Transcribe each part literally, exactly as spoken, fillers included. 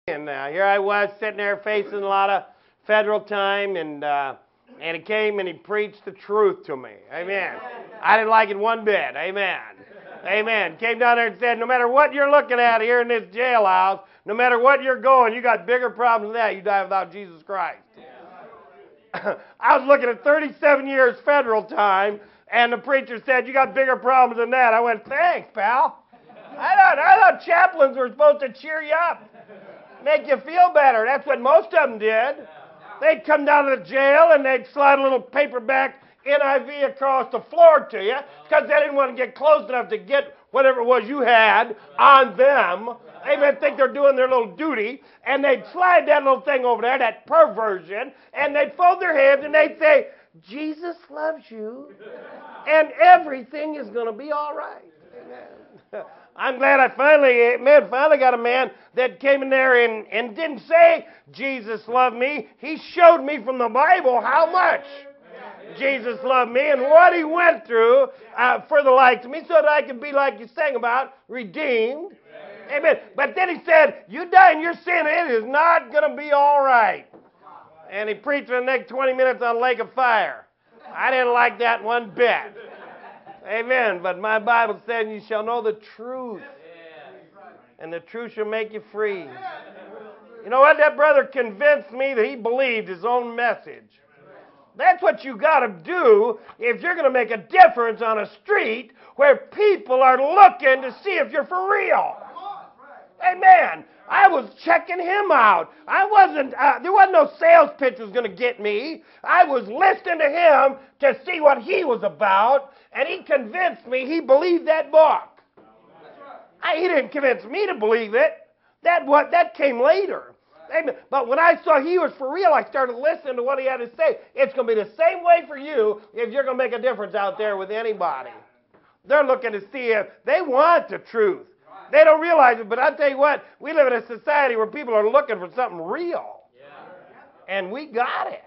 And uh, here I was sitting there facing a lot of federal time, and uh, and he came and he preached the truth to me. Amen. I didn't like it one bit. Amen. Amen. Came down there and said, no matter what you're looking at here in this jailhouse, no matter what you're going, you got bigger problems than that. You die without Jesus Christ. I was looking at thirty-seven years federal time, and the preacher said, you got bigger problems than that. I went, thanks, pal. I thought, I thought chaplains were supposed to cheer you up, make you feel better. That's what most of them did. They'd come down to the jail and they'd slide a little paperback N I V across the floor to you because they didn't want to get close enough to get whatever it was you had on them. They would think they're doing their little duty, and they'd slide that little thing over there, that perversion, and they'd fold their hands and they'd say, Jesus loves you, and everything is going to be all right. Amen. I'm glad I finally, man, finally got a man that came in there and, and didn't say, Jesus loved me. He showed me from the Bible how much Jesus loved me and what he went through uh, for the like to me so that I could be, like you sang about, redeemed. Amen. But then he said, you die in your sin, it is not going to be all right. And he preached for the next twenty minutes on lake of fire. I didn't like that one bit. Amen. But my Bible says you shall know the truth, and the truth shall make you free. You know what? That brother convinced me that he believed his own message. That's what you got to do if you're going to make a difference on a street where people are looking to see if you're for real. Amen. I was checking him out. I wasn't, uh, there wasn't no sales pitch was going to get me. I was listening to him to see what he was about, and he convinced me he believed that book. I, he didn't convince me to believe it. That what that came later. Amen. But when I saw he was for real, I started listening to what he had to say. It's going to be the same way for you if you're going to make a difference out there with anybody. They're looking to see if they want the truth. They don't realize it, but I tell you what, we live in a society where people are looking for something real. And we got it.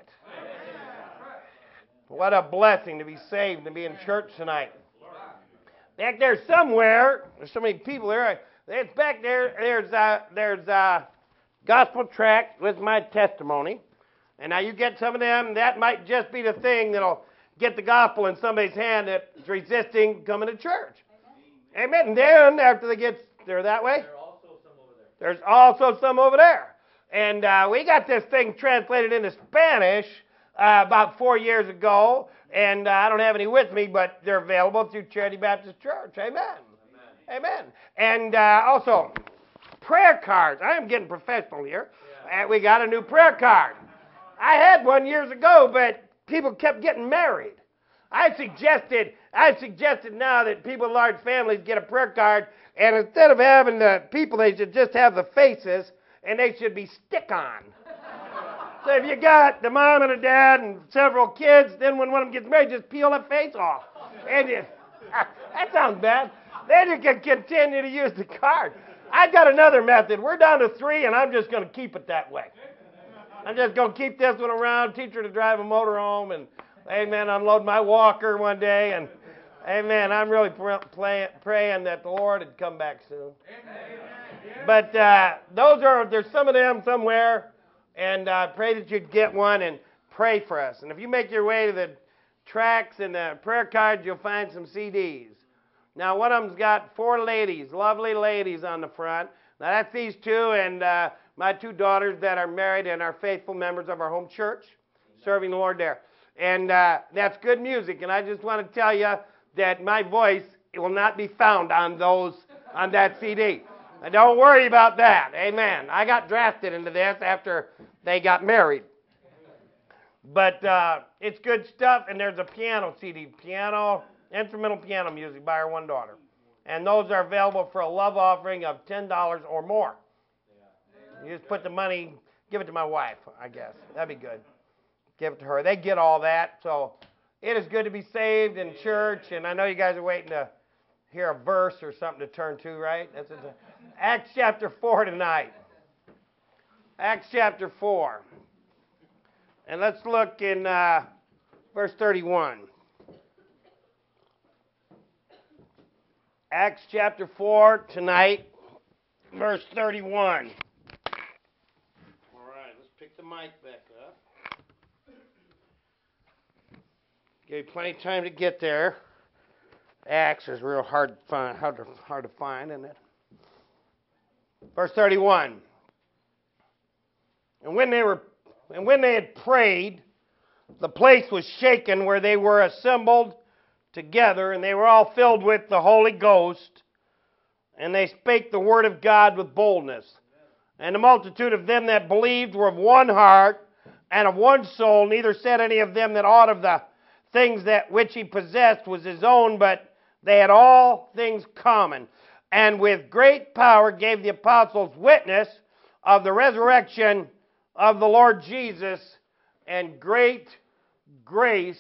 What a blessing to be saved and be in church tonight. Back there somewhere, there's so many people there. It's back there, there's uh, there's uh, gospel tract with my testimony. And now you get some of them, that might just be the thing that'll get the gospel in somebody's hand that's resisting coming to church. Amen. And then after they get there that way, there are also some over there. There's also some over there. And uh, we got this thing translated into Spanish uh, about four years ago. And uh, I don't have any with me, but they're available through Charity Baptist Church. Amen. Amen. Amen. And uh, also, prayer cards. I am getting professional here. Yeah. Uh, we got a new prayer card. I had one years ago, but people kept getting married. I suggested, I suggested now that people with large families get a prayer card, and instead of having the people, they should just have the faces, and they should be stick-on. So if you got the mom and the dad and several kids, then when one of them gets married, just peel that face off. And you, that sounds bad. Then you can continue to use the card. I've got another method. We're down to three, and I'm just going to keep it that way. I'm just going to keep this one around, teach her to drive a motorhome, and amen, unload my walker one day, and amen, I'm really pr- play, praying that the Lord would come back soon. Amen. But uh, those are, there's some of them somewhere, and I uh, pray that you'd get one and pray for us. And if you make your way to the tracts and the prayer cards, you'll find some C Ds. Now, one of them's got four ladies, lovely ladies on the front. Now, that's these two and uh, my two daughters that are married and are faithful members of our home church, serving the Lord there. And uh, that's good music. And I just want to tell you that my voice will not be found on those, on that C D. And don't worry about that. Amen. I got drafted into this after they got married. But uh, it's good stuff. And there's a piano C D, piano, instrumental piano music by our one daughter. And those are available for a love offering of ten dollars or more. You just put the money, give it to my wife, I guess. That'd be good. Give it to her. They get all that. So it is good to be saved in church. And I know you guys are waiting to hear a verse or something to turn to, right? That's it. Acts chapter four tonight. Acts chapter four. And let's look in uh, verse thirty-one. Acts chapter four tonight, verse thirty-one. Pick the mic back up. Give you plenty of time to get there. Acts is real hard to find, hard to, hard to find, isn't it? Verse thirty-one. And when they were, and when they had prayed, the place was shaken where they were assembled together, and they were all filled with the Holy Ghost, and they spake the word of God with boldness. And the multitude of them that believed were of one heart and of one soul. Neither said any of them that aught of the things that which he possessed was his own, but they had all things common. And with great power gave the apostles witness of the resurrection of the Lord Jesus, and great grace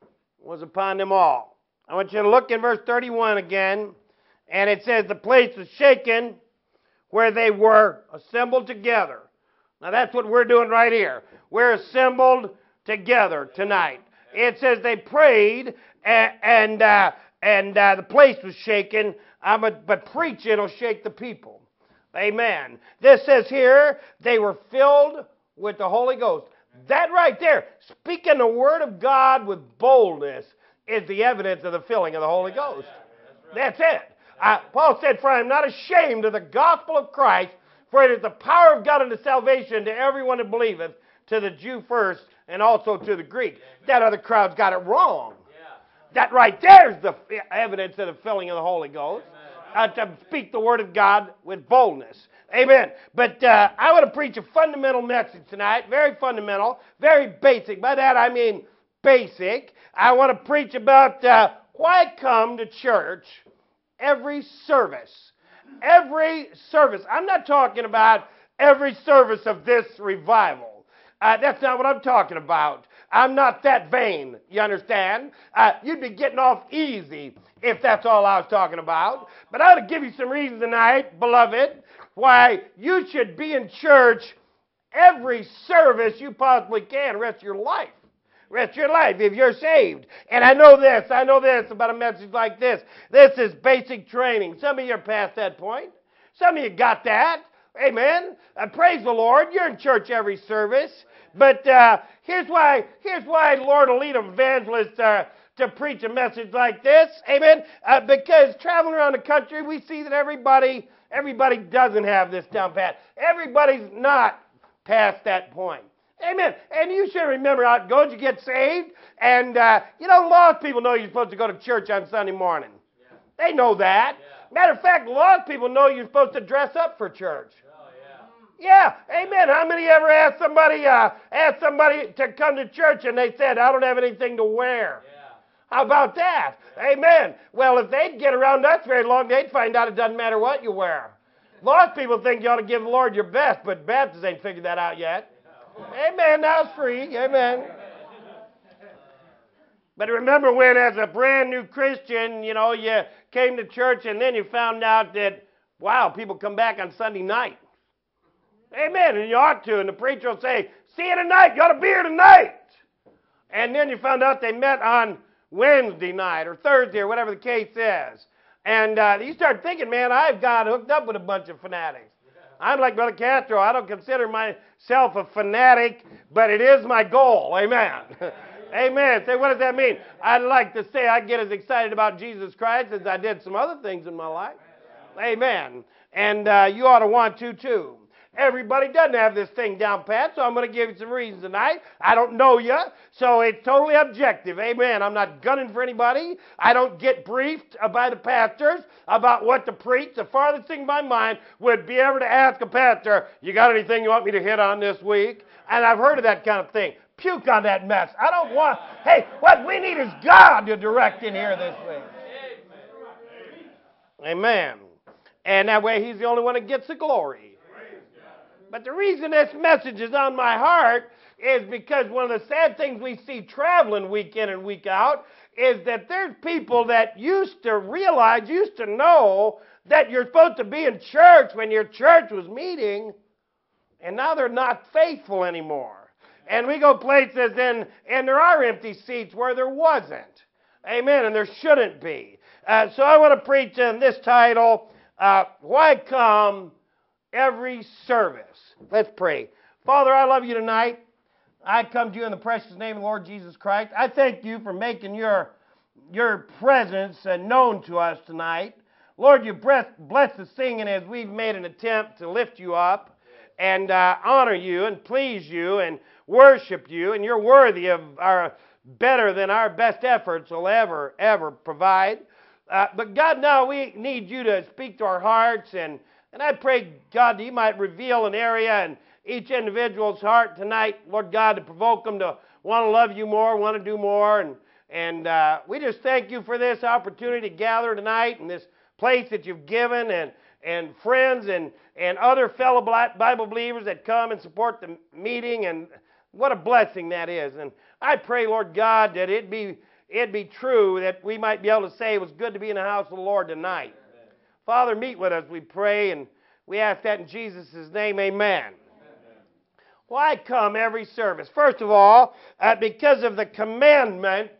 was upon them all. I want you to look in verse thirty-one again, and it says the place was shaken where they were assembled together. Now that's what we're doing right here. We're assembled together tonight. It says they prayed, and and, uh, and uh, the place was shaken, uh, but, but preaching will shake the people. Amen. This says here, they were filled with the Holy Ghost. That right there, speaking the word of God with boldness, is the evidence of the filling of the Holy Ghost. That's it. Uh, Paul said, for I am not ashamed of the gospel of Christ, for it is the power of God unto salvation to everyone that believeth, to the Jew first, and also to the Greek. That other crowd's got it wrong. That right there is the evidence of the filling of the Holy Ghost. Uh, to speak the word of God with boldness. Amen. But uh, I want to preach a fundamental message tonight. Very fundamental. Very basic. By that I mean basic. I want to preach about uh, why come to church every service. Every service. I'm not talking about every service of this revival. Uh, that's not what I'm talking about. I'm not that vain, you understand? Uh, you'd be getting off easy if that's all I was talking about. But I ought to give you some reasons tonight, beloved, why you should be in church every service you possibly can, rest of your life. Rest of your life if you're saved. And I know this, I know this about a message like this. This is basic training. Some of you are past that point. Some of you got that. Amen. Uh, praise the Lord. You're in church every service. But uh, here's why here's why the Lord will lead evangelists uh, to preach a message like this. Amen. Uh, because traveling around the country, we see that everybody everybody doesn't have this down pat. Everybody's not past that point. Amen. And you should remember how it goes. You get saved, and uh, you know, lost people know you're supposed to go to church on Sunday morning. Yeah. They know that. Yeah. Matter of fact, lost people know you're supposed to dress up for church. Oh, yeah. Yeah, amen. How many ever asked somebody uh, asked somebody to come to church and they said, I don't have anything to wear? Yeah. How about that? Yeah. Amen. Well, if they'd get around us very long, they'd find out it doesn't matter what you wear. Lost people think you ought to give the Lord your best, but Baptists ain't figured that out yet. Amen. Now it's free. Amen. But remember when, as a brand new Christian, you know, you came to church and then you found out that, wow, people come back on Sunday night. Amen. And you ought to. And the preacher will say, see you tonight. You ought to be here tonight. And then you found out they met on Wednesday night or Thursday or whatever the case is. And uh, you start thinking, man, I've got hooked up with a bunch of fanatics. I'm like Brother Castro. I don't consider myself a fanatic, but it is my goal. Amen. Amen. Say, what does that mean? I'd like to say I get as excited about Jesus Christ as I did some other things in my life. Amen. And uh, you ought to want to, too. Everybody doesn't have this thing down pat, so I'm going to give you some reasons tonight. I don't know you, so it's totally objective. Amen. I'm not gunning for anybody. I don't get briefed by the pastors about what to preach. The farthest thing in my mind would be ever to ask a pastor, you got anything you want me to hit on this week? And I've heard of that kind of thing. Puke on that mess. I don't want, hey, what we need is God to direct in here this week. Amen. And that way he's the only one that gets the glory. But the reason this message is on my heart is because one of the sad things we see traveling week in and week out is that there's people that used to realize, used to know that you're supposed to be in church when your church was meeting, and now they're not faithful anymore. And we go places and, and there are empty seats where there wasn't. Amen, and there shouldn't be. Uh, so I want to preach in this title, uh, Why Come Every Service? Let's pray. Father, I love you tonight. I come to you in the precious name of the Lord Jesus Christ. I thank you for making your, your presence uh, known to us tonight. Lord, you bless, bless the singing as we've made an attempt to lift you up and uh, honor you and please you and worship you. And you're worthy of our better than our best efforts will ever, ever provide. Uh, but God, now we need you to speak to our hearts. And, and I pray, God, that you might reveal an area in each individual's heart tonight, Lord God, to provoke them to want to love you more, want to do more. And, and uh, we just thank you for this opportunity to gather tonight in this place that you've given, and, and friends and, and other fellow Bible believers that come and support the meeting. And what a blessing that is. And I pray, Lord God, that it be, it be true that we might be able to say it was good to be in the house of the Lord tonight. Amen. Father, meet with us, we pray, and we ask that in Jesus' name, amen. Well, I come every service. First of all, uh, because of the commandment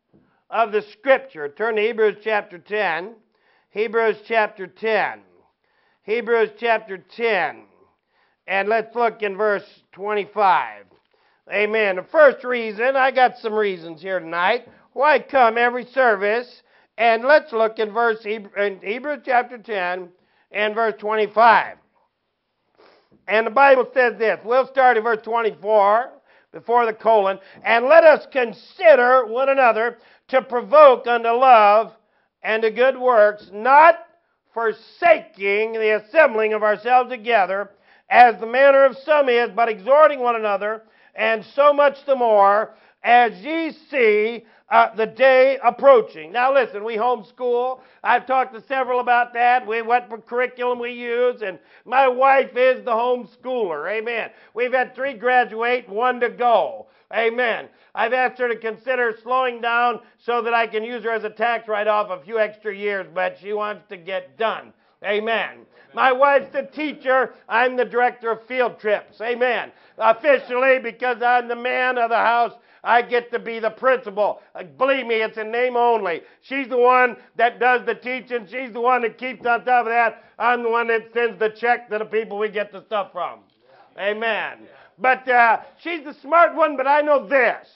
of the Scripture. Turn to Hebrews chapter ten. Hebrews chapter ten. Hebrews chapter ten. And let's look in verse twenty-five. Amen. The first reason, I got some reasons here tonight, why I come every service. And let's look in verse in Hebrews chapter ten and verse twenty-five. And the Bible says this. We'll start in verse twenty-four, before the colon. And let us consider one another to provoke unto love and to good works, not forsaking the assembling of ourselves together, as the manner of some is, but exhorting one another, and so much the more, as ye see uh, the day approaching. Now listen, we homeschool. I've talked to several about that. We what curriculum we use, and my wife is the homeschooler. Amen. We've had three graduate, one to go. Amen. I've asked her to consider slowing down so that I can use her as a tax write-off a few extra years, but she wants to get done. Amen. Amen. My wife's the teacher. I'm the director of field trips. Amen. Officially, because I'm the man of the house, I get to be the principal. Uh, believe me, it's in name only. She's the one that does the teaching. She's the one that keeps on top of that. I'm the one that sends the check to the people we get the stuff from. Yeah. Amen. Yeah. But uh, she's the smart one, but I know this.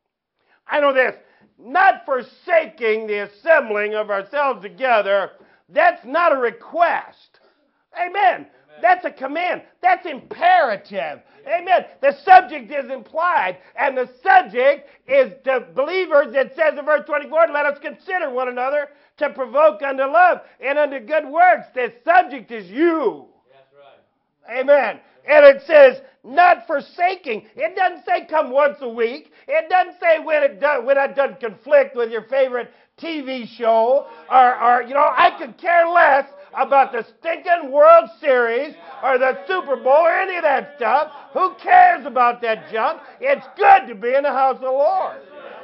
I know this. Not forsaking the assembling of ourselves together, that's not a request. Amen. Amen. That's a command. That's imperative. Amen. The subject is implied, and the subject is to believers. It says in verse twenty-four, let us consider one another to provoke unto love and unto good works. The subject is you. That's right. Amen. And it says, not forsaking. It doesn't say come once a week. It doesn't say when it does, when it doesn't conflict with your favorite T V show, or, or you know, I could care less about the stinking World Series or the Super Bowl or any of that stuff. Who cares about that junk? It's good to be in the house of the Lord.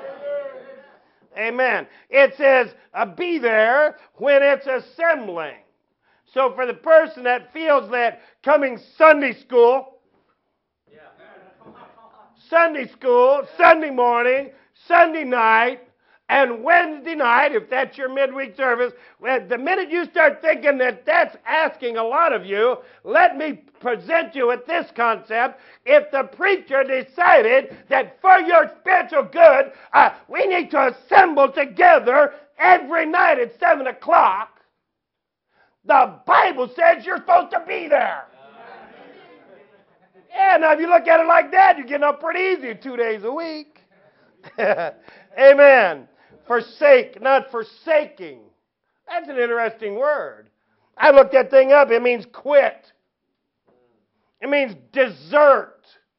Amen. It says, uh, be there when it's assembling. So for the person that feels that coming Sunday school, Sunday school, Sunday morning, Sunday night, and Wednesday night, if that's your midweek service, well, the minute you start thinking that that's asking a lot of you, let me present you with this concept. If the preacher decided that for your spiritual good, uh, we need to assemble together every night at seven o'clock, the Bible says you're supposed to be there. Yeah, now if you look at it like that, you're getting up pretty easy two days a week. Amen. Forsake, not forsaking. That's an interesting word. I looked that thing up. It means quit. It means desert.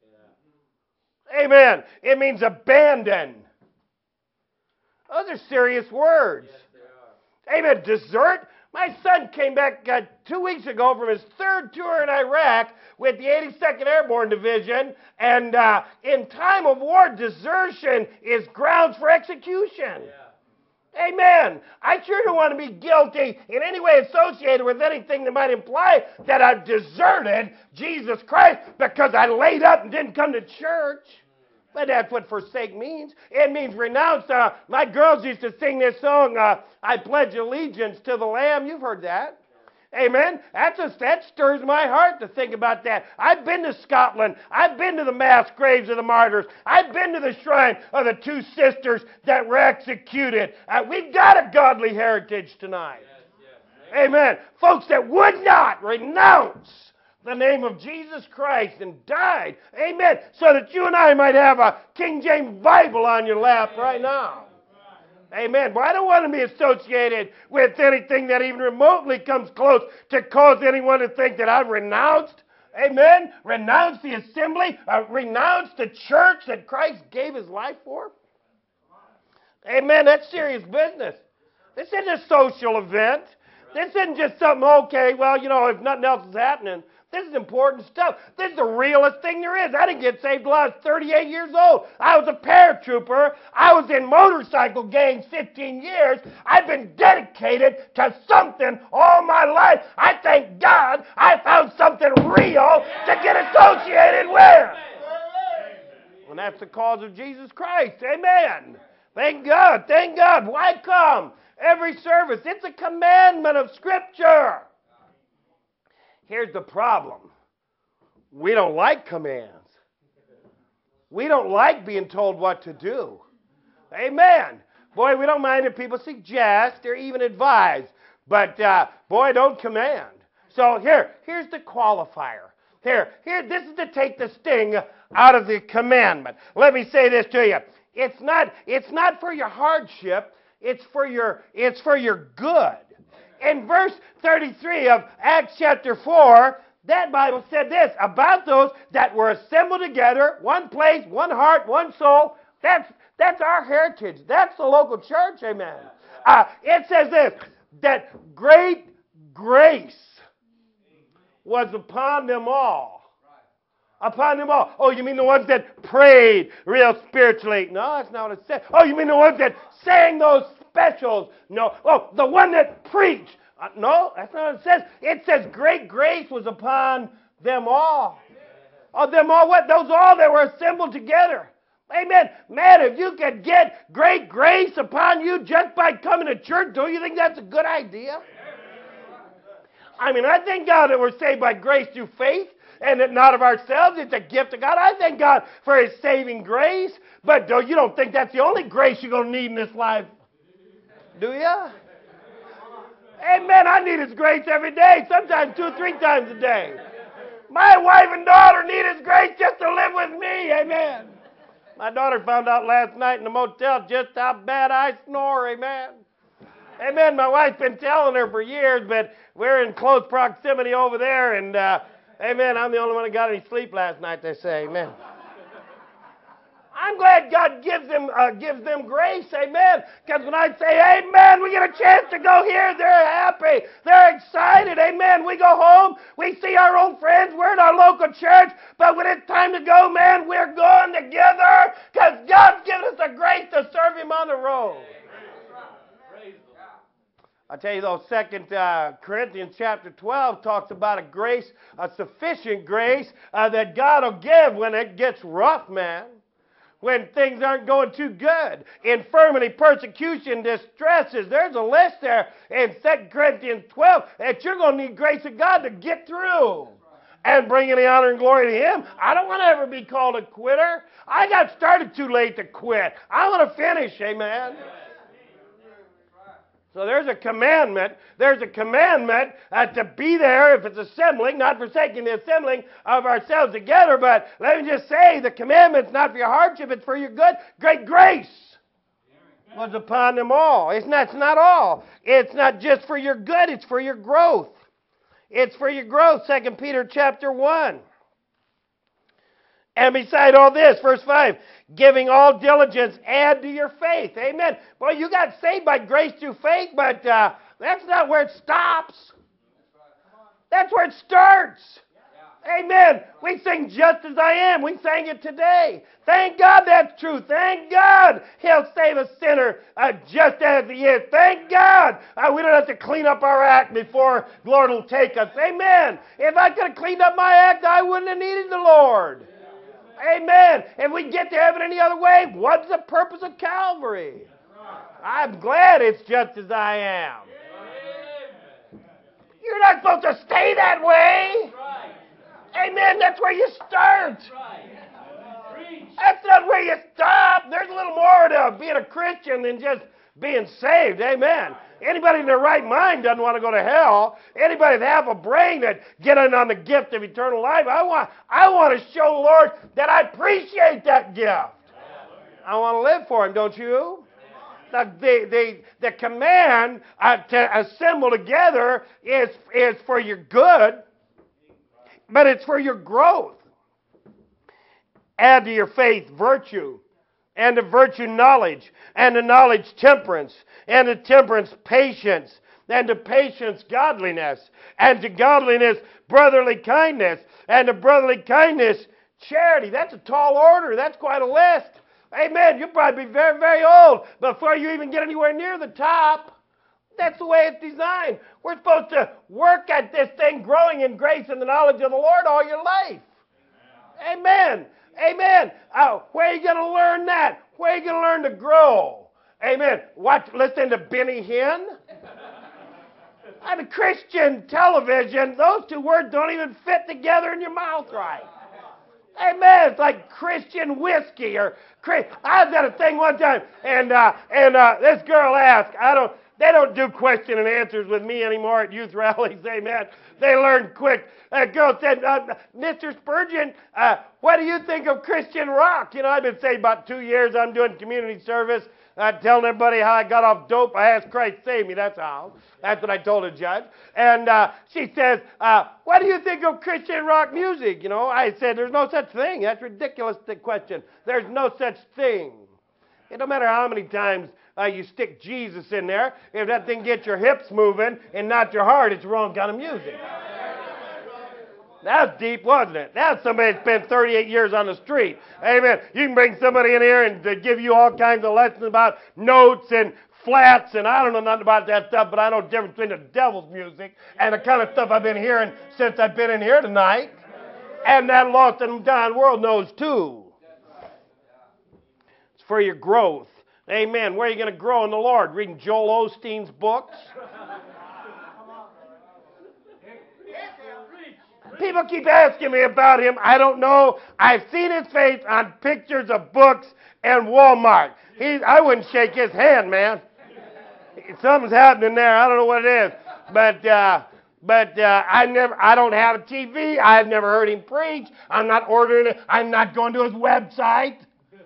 Amen. It means abandon. Those are serious words. Amen. Desert. My son came back uh, two weeks ago from his third tour in Iraq with the eighty-second Airborne Division, and uh, in time of war, desertion is grounds for execution. Yeah. Amen. I sure don't want to be guilty in any way associated with anything that might imply that I've deserted Jesus Christ because I laid up and didn't come to church. But that's what forsake means. It means renounce. Uh, my girls used to sing this song, uh, I pledge allegiance to the Lamb. You've heard that. Amen. That's a, that stirs my heart to think about that. I've been to Scotland. I've been to the mass graves of the martyrs. I've been to the shrine of the two sisters that were executed. Uh, we've got a godly heritage tonight. Yes, yes. Amen. Folks that would not renounce the name of Jesus Christ and died. Amen. So that you and I might have a King James Bible on your lap right now. Amen. Well, I don't want to be associated with anything that even remotely comes close to cause anyone to think that I've renounced, amen, renounced the assembly, uh, renounced the church that Christ gave his life for. Amen. That's serious business. This isn't a social event. This isn't just something, okay, well, you know, if nothing else is happening. This is important stuff. This is the realest thing there is. I didn't get saved till I was thirty-eight years old. I was a paratrooper. I was in motorcycle gangs fifteen years. I've been dedicated to something all my life. I thank God I found something real to get associated with. And that's the cause of Jesus Christ. Amen. Thank God. Thank God. Why come every service? It's a commandment of Scripture. Here's the problem. We don't like commands. We don't like being told what to do. Amen. Boy, we don't mind if people suggest or even advise. But, uh, boy, don't command. So here, here's the qualifier. Here, here, this is to take the sting out of the commandment. Let me say this to you. It's not, it's not for your hardship. It's for your, it's for your good. In verse thirty-three of Acts chapter four, that Bible said this about those that were assembled together, one place, one heart, one soul. That's, that's our heritage. That's the local church, amen. Uh, it says this, that great grace was upon them all. Upon them all. Oh, you mean the ones that prayed real spiritually? No, that's not what it said. Oh, you mean the ones that sang those specials? No. Oh, the one that preached? Uh, no, that's not what it says. It says great grace was upon them all. Oh, them all what? Those all that were assembled together. Amen. Man, if you could get great grace upon you just by coming to church, don't you think that's a good idea? I mean, I thank God that we're saved by grace through faith. And that not of ourselves, it's a gift of God. I thank God for His saving grace. But do, you don't think that's the only grace you're going to need in this life, do you? Amen. I need His grace every day, sometimes two, three times a day. My wife and daughter need His grace just to live with me. Amen. My daughter found out last night in the motel just how bad I snore. Amen. Amen. My wife's been telling her for years, but we're in close proximity over there, and uh, amen, I'm the only one that got any sleep last night, they say. Amen. I'm glad God gives them, uh, gives them grace. Amen. Because when I say, amen, we get a chance to go here, they're happy. They're excited. Amen. We go home. We see our old friends. We're in our local church. But when it's time to go, man, we're going together because God's given us the grace to serve Him on the road. I tell you though, Second uh, Corinthians chapter twelve talks about a grace, a sufficient grace uh, that God will give when it gets rough, man. When things aren't going too good. Infirmity, persecution, distresses. There's a list there in Second Corinthians twelve that you're going to need grace of God to get through. And bring any honor and glory to Him. I don't want to ever be called a quitter. I got started too late to quit. I want to finish, amen. So there's a commandment. There's a commandment uh, to be there if it's assembling, not forsaking the assembling of ourselves together. But let me just say, the commandment's not for your hardship, it's for your good. Great grace was upon them all. It's not, it's not all. It's not just for your good, it's for your growth. It's for your growth. Second Peter chapter one. And beside all this, verse five, giving all diligence, add to your faith. Amen. Boy, you got saved by grace through faith, but uh, that's not where it stops. That's where it starts. Amen. We sing just as I am. We sang it today. Thank God that's true. Thank God He'll save a sinner uh, just as he is. Thank God uh, we don't have to clean up our act before the Lord will take us. Amen. If I could have cleaned up my act, I wouldn't have needed the Lord. Amen. If we get to heaven any other way, what's the purpose of Calvary? I'm glad it's just as I am. You're not supposed to stay that way. Amen. That's where you start. That's not where you stop. There's a little more to being a Christian than just being saved. Amen. Anybody in their right mind doesn't want to go to hell. Anybody that have a brain that get in on the gift of eternal life, I want, I want to show the Lord that I appreciate that gift. I want to live for Him, don't you? Now, the, the, the command uh, to assemble together is, is for your good, but it's for your growth. Add to your faith virtue, and to virtue knowledge, and to knowledge temperance, and to temperance patience, and to patience godliness, and to godliness brotherly kindness, and to brotherly kindness charity. That's a tall order. That's quite a list. Amen. You'll probably be very, very old before you even get anywhere near the top. That's the way it's designed. We're supposed to work at this thing, growing in grace and the knowledge of the Lord all your life. Amen. Amen. Uh, where are you going to learn that? Where are you going to learn to grow? Amen. Watch, listen to Benny Hinn. On a Christian television, those two words don't even fit together in your mouth right. Amen. It's like Christian whiskey or I was at a thing one time, and uh, and uh, this girl asked, I don't. They don't do question and answers with me anymore at youth rallies. Amen. They learn quick. A girl said, uh, Mister Spurgeon, uh, what do you think of Christian rock? You know, I've been saved about two years. I'm doing community service, uh, telling everybody how I got off dope. I asked Christ to save me. That's how. That's what I told a judge. And uh, she says, uh, what do you think of Christian rock music? You know, I said, there's no such thing. That's ridiculous, the question. There's no such thing. It don't matter how many times Uh, you stick Jesus in there. If that thing gets your hips moving and not your heart, it's the wrong kind of music. That was deep, wasn't it? That's somebody that spent thirty-eight years on the street. Amen. You can bring somebody in here and uh, give you all kinds of lessons about notes and flats, and I don't know nothing about that stuff, but I know the difference between the devil's music and the kind of stuff I've been hearing since I've been in here tonight. And that lost and dying world knows too. It's for your growth. Amen. Where are you going to grow in the Lord? Reading Joel Osteen's books? People keep asking me about him. I don't know. I've seen his face on pictures of books and Walmart. He, I wouldn't shake his hand, man. Something's happening there. I don't know what it is. But uh, but uh, I never. I don't have a T V. I've never heard him preach. I'm not ordering it. I'm not going to his website.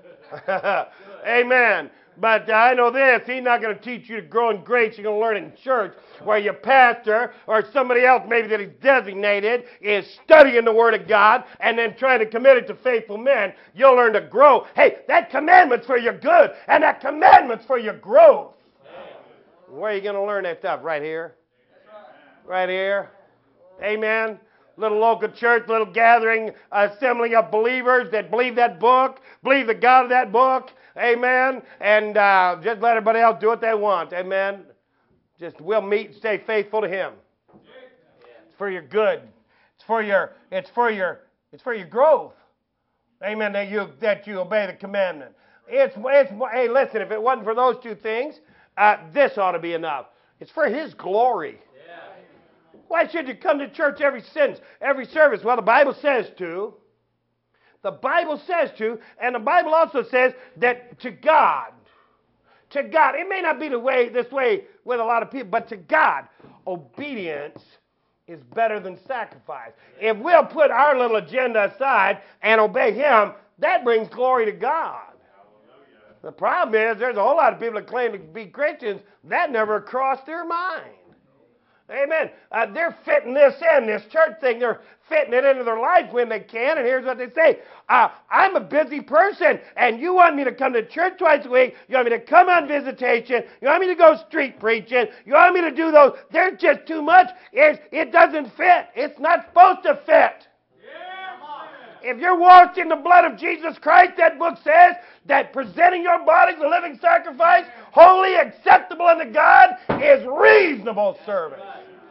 Amen. But uh, I know this, he's not going to teach you to grow in grace. You're going to learn in church where your pastor or somebody else maybe that he's designated is studying the Word of God and then trying to commit it to faithful men. You'll learn to grow. Hey, that commandment's for your good and that commandment's for your growth. Where are you going to learn that stuff? Right here? Right here? Amen. Little local church, little gathering, assembling of believers that believe that book, believe the God of that book. Amen. And uh, just let everybody else do what they want. Amen. Just we'll meet and stay faithful to Him. It's for your good. It's for your. It's for your. It's for your growth. Amen. That you that you obey the commandment. It's. It's. Hey, listen. If it wasn't for those two things, uh, this ought to be enough. It's for His glory. Why should you come to church every since every service? Well, the Bible says to. The Bible says to, and the Bible also says that to God, to God, it may not be the way this way with a lot of people, but to God, obedience is better than sacrifice. If we'll put our little agenda aside and obey Him, that brings glory to God. The problem is there's a whole lot of people that claim to be Christians that never crossed their mind. Amen. Uh, they're fitting this in, this church thing. They're fitting it into their life when they can. And here's what they say. Uh, I'm a busy person, and you want me to come to church twice a week. You want me to come on visitation. You want me to go street preaching. You want me to do those. There's just too much. It, it doesn't fit. It's not supposed to fit. If you're washed in the blood of Jesus Christ, that book says that presenting your bodies a living sacrifice, holy, acceptable unto God, is reasonable service.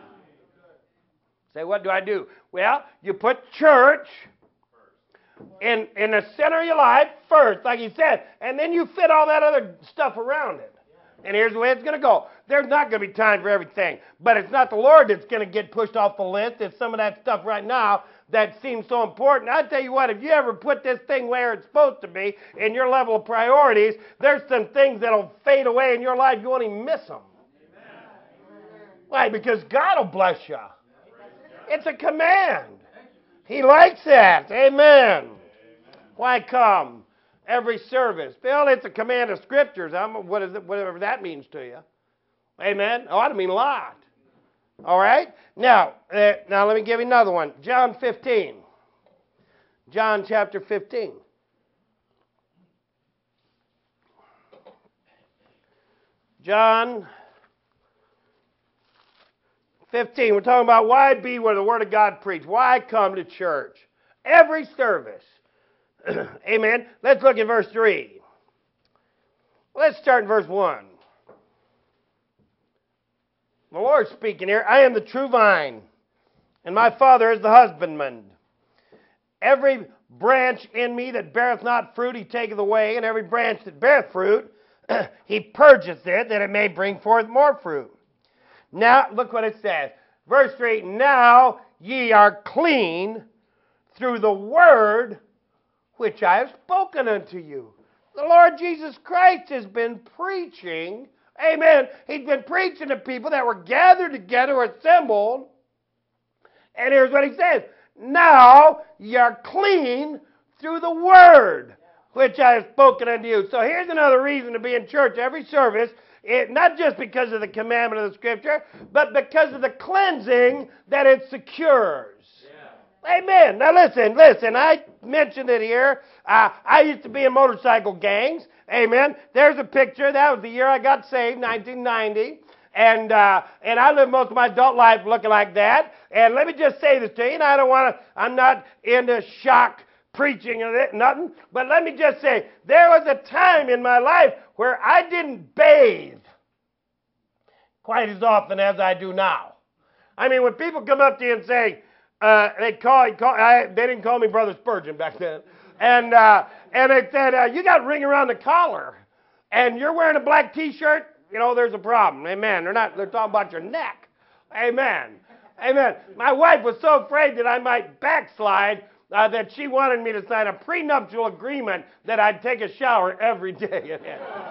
Say, what do I do? Well, you put church in, in the center of your life first, like he said, and then you fit all that other stuff around it. And here's the way it's going to go. There's not going to be time for everything. But it's not the Lord that's going to get pushed off the list. It's some of that stuff right now that seems so important. I tell you what, if you ever put this thing where it's supposed to be in your level of priorities, there's some things that'll fade away in your life. You won't even miss them. Why? Because God will bless you. It's a command. He likes that. Amen. Why come? Every service. Bill, it's a command of Scriptures. I'm, what is it, whatever that means to you. Amen? Oh, I mean a lot. All right? Now, uh, now let me give you another one. John fifteen. John chapter fifteen. John fifteen. We're talking about why be where the Word of God preached. Why come to church? Every service. Amen. Let's look at verse three. Let's start in verse one. The Lord's speaking here. I am the true vine, and my Father is the husbandman. Every branch in me that beareth not fruit, he taketh away, and every branch that beareth fruit, he purgeth it, that it may bring forth more fruit. Now, look what it says. Verse three, now ye are clean through the word which I have spoken unto you. The Lord Jesus Christ has been preaching. Amen. He's been preaching to people that were gathered together, assembled. And here's what he says. Now you're clean through the word which I have spoken unto you. So here's another reason to be in church every service. It, not just because of the commandment of the Scripture, but because of the cleansing that it secures. Yeah. Amen. Now listen, listen. I mentioned it here. Uh, I used to be in motorcycle gangs. Amen. There's a picture. That was the year I got saved, nineteen ninety. And uh, and I lived most of my adult life looking like that. And let me just say this to you. And I don't want to, I'm not into shock preaching or nothing. But let me just say, there was a time in my life where I didn't bathe quite as often as I do now. I mean, when people come up to you and say, uh, they call, call I, they didn't call me Brother Spurgeon back then. And uh, and they said, uh, you got a ring around the collar, and you're wearing a black T-shirt, you know, there's a problem. Amen. They're not, they're talking about your neck. Amen. Amen. My wife was so afraid that I might backslide uh, that she wanted me to sign a prenuptial agreement that I'd take a shower every day.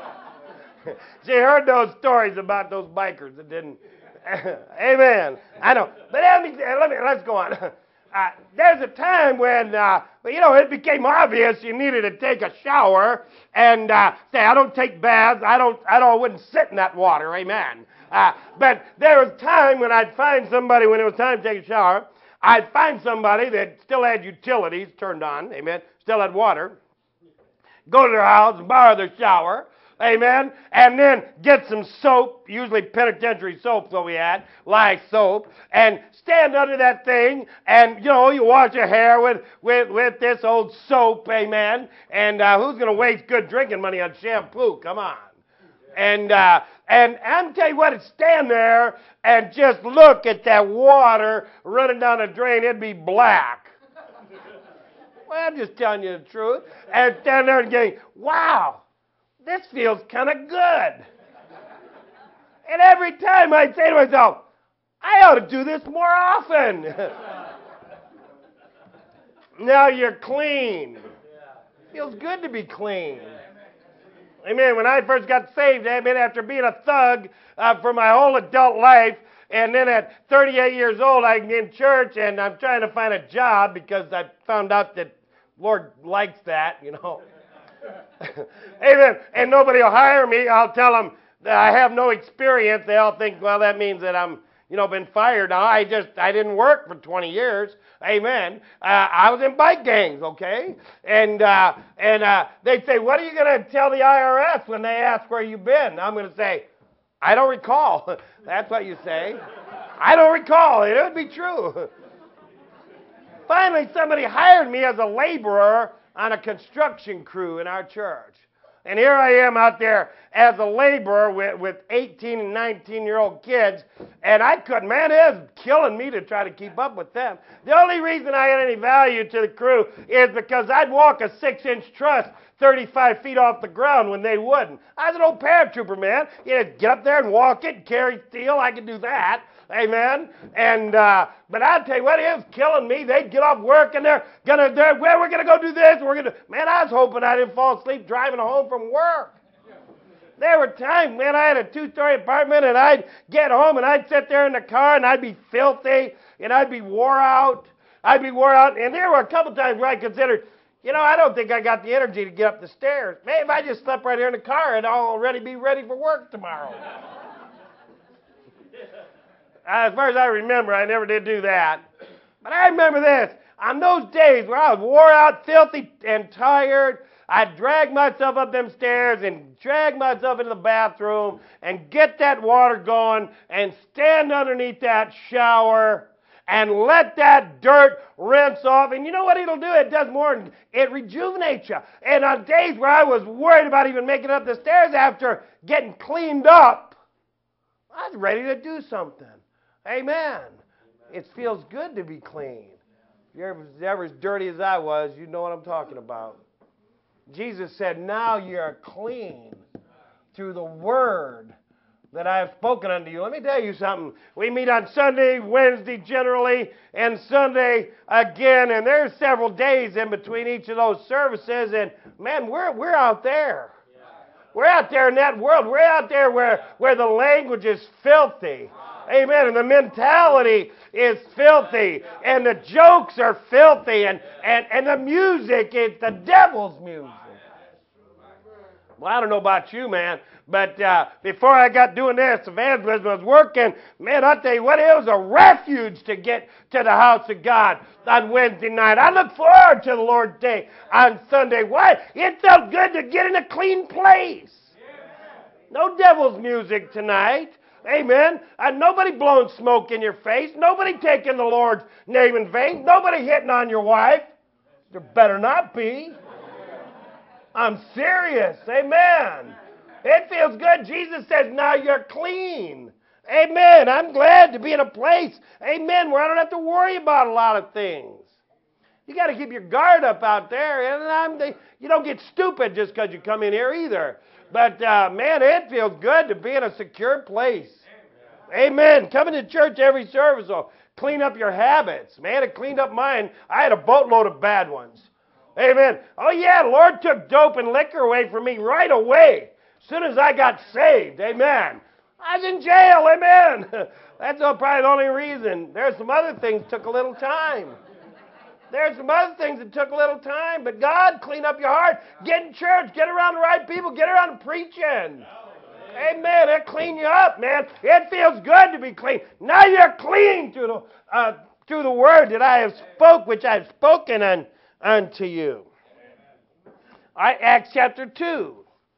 She heard those stories about those bikers that didn't. Amen. I know. But let me, let me, let's go on. Uh, there's a time when, uh, you know, it became obvious you needed to take a shower and uh, say, I don't take baths. I don't, I don't, I wouldn't sit in that water. Amen. Uh, but there was time when I'd find somebody, when it was time to take a shower, I'd find somebody that still had utilities turned on. Amen. Still had water. Go to their house and borrow their shower. Amen. And then get some soap, usually penitentiary soap that we had, Lye soap, and stand under that thing, and, you know, you wash your hair with, with, with this old soap, amen. And uh, who's going to waste good drinking money on shampoo? Come on. And, uh, and I'm telling you what, it'd stand there and just look at that water running down the drain. It'd be black. Well, I'm just telling you the truth. And stand there and going, wow. This feels kind of good. And every time I'd say to myself, I ought to do this more often. Now you're clean. Feels good to be clean. Amen. When I first got saved, amen, after being a thug uh, for my whole adult life, and then at thirty-eight years old, I'm in church, and I'm trying to find a job because I found out that Lord likes that, you know. Amen. And nobody will hire me. I'll tell them that I have no experience. They all think, well, that means that I'm, you know, been fired. No, I just, I didn't work for twenty years. Amen. Uh, I was in bike gangs, okay? And uh, and uh, they say, what are you going to tell the I R S when they ask where you've been? I'm going to say, I don't recall. That's what you say. I don't recall. It would be true. Finally, somebody hired me as a laborer on a construction crew in our church. And here I am out there as a laborer with, with eighteen and nineteen-year-old kids, and I couldn't, man, it was killing me to try to keep up with them. The only reason I had any value to the crew is because I'd walk a six-inch truss thirty-five feet off the ground when they wouldn't. I was an old paratrooper, man. You know, get up there and walk it, carry steel, I could do that. Amen. And uh, but I'll tell you what, it was killing me. They'd get off work and they're gonna, they're, well, we're gonna go do this. We're gonna, man, I was hoping I didn't fall asleep driving home from work. There were times, man, I had a two-story apartment, and I'd get home and I'd sit there in the car and I'd be filthy and I'd be wore out. I'd be wore out, and there were a couple times where I considered, you know, I don't think I got the energy to get up the stairs. Man, if I just slept right here in the car, I'd already be ready for work tomorrow. As far as I remember, I never did do that. But I remember this. On those days where I was wore out, filthy, and tired, I'd drag myself up them stairs and drag myself into the bathroom and get that water going and stand underneath that shower and let that dirt rinse off. And you know what it'll do? It does more than it rejuvenates you. And on days where I was worried about even making it up the stairs after getting cleaned up, I was ready to do something. Amen. It feels good to be clean. If you're ever, ever as dirty as I was, you know what I'm talking about. Jesus said, now you are clean through the word that I have spoken unto you. Let me tell you something. We meet on Sunday, Wednesday generally, and Sunday again, and there's several days in between each of those services, and man, we're, we're out there. We're out there in that world. We're out there where, where the language is filthy. Amen. And the mentality is filthy. And the jokes are filthy. And, and, and the music is the devil's music. Well, I don't know about you, man. But uh, before I got doing this, evangelism was working. Man, I'll tell you what, it was a refuge to get to the house of God on Wednesday night. I look forward to the Lord's Day on Sunday. Why? It felt good to get in a clean place. No devil's music tonight. Amen. And nobody blowing smoke in your face. Nobody taking the Lord's name in vain. Nobody hitting on your wife. There better not be. I'm serious. Amen. It feels good. Jesus says, now you're clean. Amen. I'm glad to be in a place, amen, where I don't have to worry about a lot of things. You got to keep your guard up out there. And I'm the, you don't get stupid just because you come in here either. But, uh, man, it feels good to be in a secure place. Amen. Coming to church every service will clean up your habits. Man, it cleaned up mine. I had a boatload of bad ones. Amen. Oh, yeah, the Lord took dope and liquor away from me right away as soon as I got saved. Amen. I was in jail. Amen. That's probably the only reason. There's some other things that took a little time. There's some other things that took a little time, but God, clean up your heart. Get in church. Get around the right people. Get around preaching. Amen. It'll clean you up, man. It feels good to be clean. Now you're clean through the, uh, through the word that I have spoke, which I have spoken un, unto you. All right, Acts chapter two.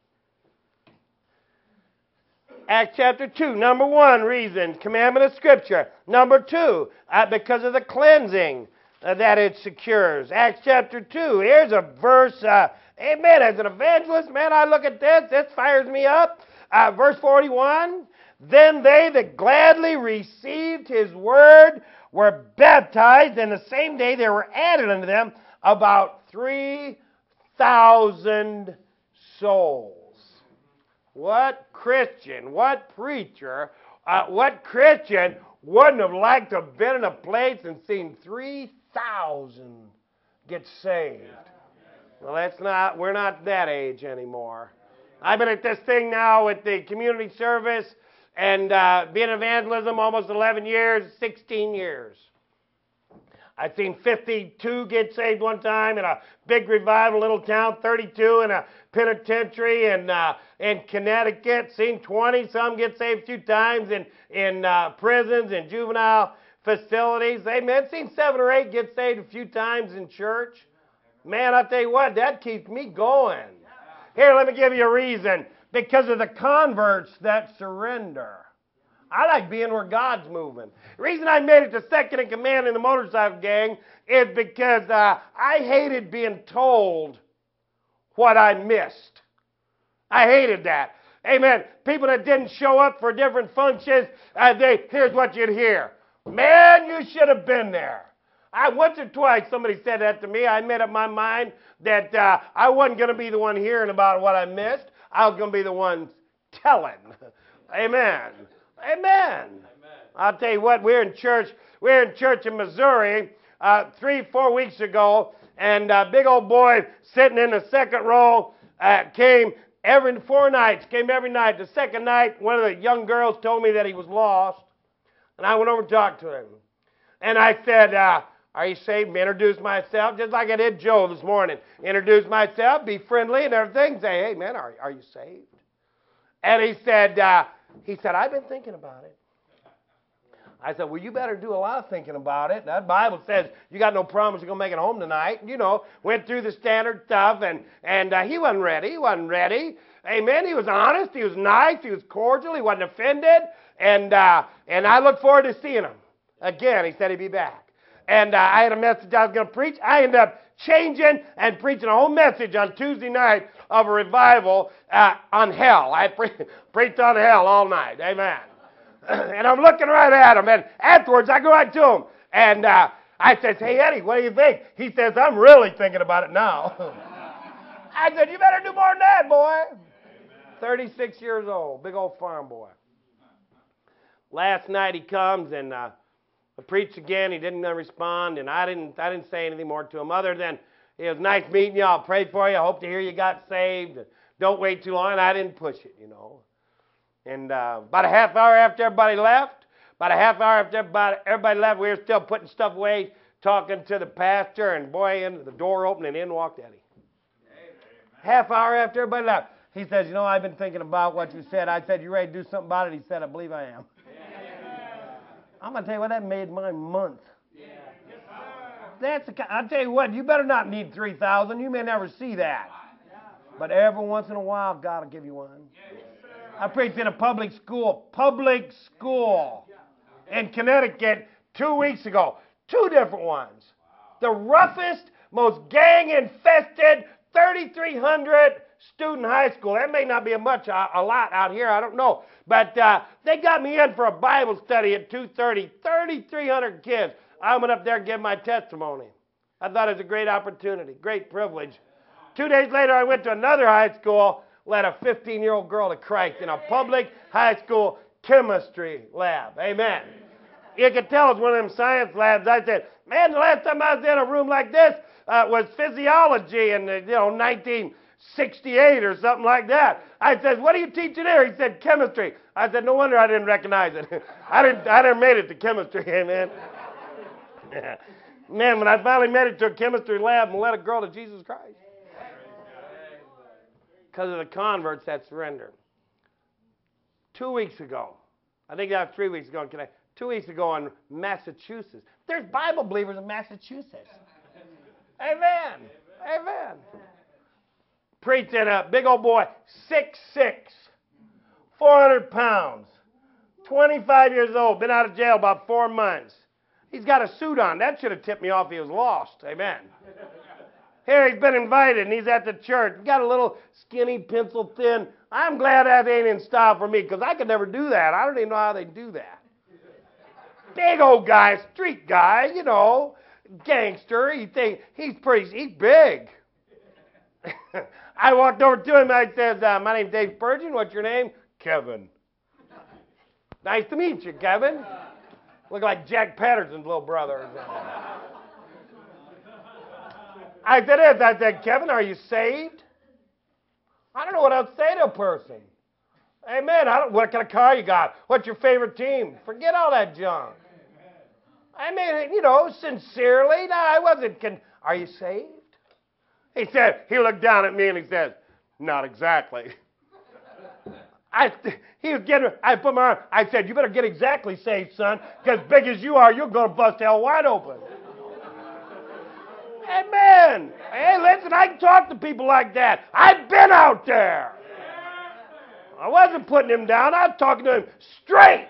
Acts chapter two, number one reason, commandment of Scripture. Number two, uh, because of the cleansing uh, that it secures. Acts chapter two, here's a verse, uh, amen, as an evangelist, man, I look at this, this fires me up. Uh, verse forty-one, then they that gladly received his word were baptized, and the same day there were added unto them about three thousand souls. What Christian, what preacher, uh, what Christian wouldn't have liked to have been in a place and seen three thousand get saved? Well, that's not, we're not that age anymore. I've been at this thing now with the community service and uh, being in evangelism almost eleven years, sixteen years. I've seen fifty-two get saved one time in a big revival, little town, thirty-two in a penitentiary in, uh, in Connecticut. Seen twenty, some get saved two times in, in uh, prisons and juvenile facilities. Amen. Seen seven or eight get saved a few times in church. Man, I'll tell you what, that keeps me going. Here, let me give you a reason. Because of the converts that surrender. I like being where God's moving. The reason I made it to second in command in the motorcycle gang is because uh, I hated being told what I missed. I hated that. Amen. People that didn't show up for different functions, uh, they here's what you'd hear. Man, you should have been there. I once or twice somebody said that to me. I made up my mind that uh, I wasn't going to be the one hearing about what I missed. I was going to be the one telling. Amen. Amen. Amen. I'll tell you what, we're in church. We're in church in Missouri uh, three, four weeks ago, and a big old boy sitting in the second row uh, came every four nights. Came every night. The second night, one of the young girls told me that he was lost, and I went over and talked to him. And I said, uh, "Are you saved?" Introduced myself, just like I did Joe this morning. Introduced myself, be friendly and everything. Say, "Hey, man, are are you saved?" And he said, uh, "He said I've been thinking about it." I said, "Well, you better do a lot of thinking about it. That Bible says you got no promise you're going to make it home tonight." You know, went through the standard stuff, and, and uh, he wasn't ready. He wasn't ready. Amen. He was honest. He was nice. He was cordial. He wasn't offended. And, uh, and I look forward to seeing him again. He said he'd be back. And uh, I had a message I was going to preach. I ended up changing and preaching a whole message on Tuesday night of a revival uh, on hell. I pre- preached on hell all night. Amen. And I'm looking right at him, and afterwards I go right to him, and uh, I says, "Hey, Eddie, what do you think?" He says, "I'm really thinking about it now." I said, "You better do more than that, boy." thirty-six years old, big old farm boy. Last night he comes, and uh, I preached again. He didn't uh, respond, and I didn't I didn't say anything more to him other than, "It was nice meeting you. I'll pray for you. I hope to hear you got saved. Don't wait too long." And I didn't push it, you know. And uh, about a half hour after everybody left, about a half hour after everybody, everybody left, we were still putting stuff away, talking to the pastor, and boy, in the door opened, and in walked Eddie. Amen. Half hour after everybody left, he says, "You know, I've been thinking about what you said." I said, "You ready to do something about it?" He said, "I believe I am." Yeah. I'm going to tell you what, that made my month. Yeah. Yes, That's a, I'll tell you what, you better not need three thousand. You may never see that. But every once in a while, God will give you one. I preached in a public school, public school in Connecticut two weeks ago. Two different ones. The roughest, most gang-infested, thirty-three hundred student high school. That may not be a much, a lot out here, I don't know. But uh, they got me in for a Bible study at two thirty. thirty-three hundred kids. I went up there and gave my testimony. I thought it was a great opportunity, great privilege. Two days later, I went to another high school, led a fifteen-year-old girl to Christ in a public high school chemistry lab. Amen. You could tell it's one of them science labs. I said, "Man, the last time I was in a room like this uh, was physiology in, you know, nineteen sixty-eight or something like that." I said, "What are you teaching there?" He said, "Chemistry." I said, "No wonder I didn't recognize it." I didn't. I never made it to chemistry. Amen. Man, when I finally made it to a chemistry lab and led a girl to Jesus Christ. Because of the converts that surrendered. Two weeks ago, I think that was three weeks ago in Connecticut, two weeks ago in Massachusetts. There's Bible believers in Massachusetts. Amen. Amen. Preaching a big old boy, six six, four hundred pounds, twenty-five years old, been out of jail about four months. He's got a suit on. That should have tipped me off he was lost. Amen. Here he's been invited, and he's at the church. He's got a little skinny, pencil thin. I'm glad that ain't in style for me, because I could never do that. I don't even know how they do that. Big old guy, street guy, you know, gangster. You think he's pretty, he's big. I walked over to him, and I said, uh, "My name's Dave Spurgeon. What's your name?" "Kevin." "Nice to meet you, Kevin." Look like Jack Patterson's little brother. I said this. I said, "Kevin, are you saved?" I don't know what else to say to a person. Amen. I don't. What kind of car you got? What's your favorite team? Forget all that junk. I mean, you know, sincerely. No, I wasn't. Con- are you saved? He said. He looked down at me and he said, "Not exactly." I. He was getting. I put my arm. I said, "You better get exactly saved, son, because big as you are, you're going to bust hell wide open." Amen. Hey, listen, I can talk to people like that. I've been out there. I wasn't putting him down. I was talking to him straight.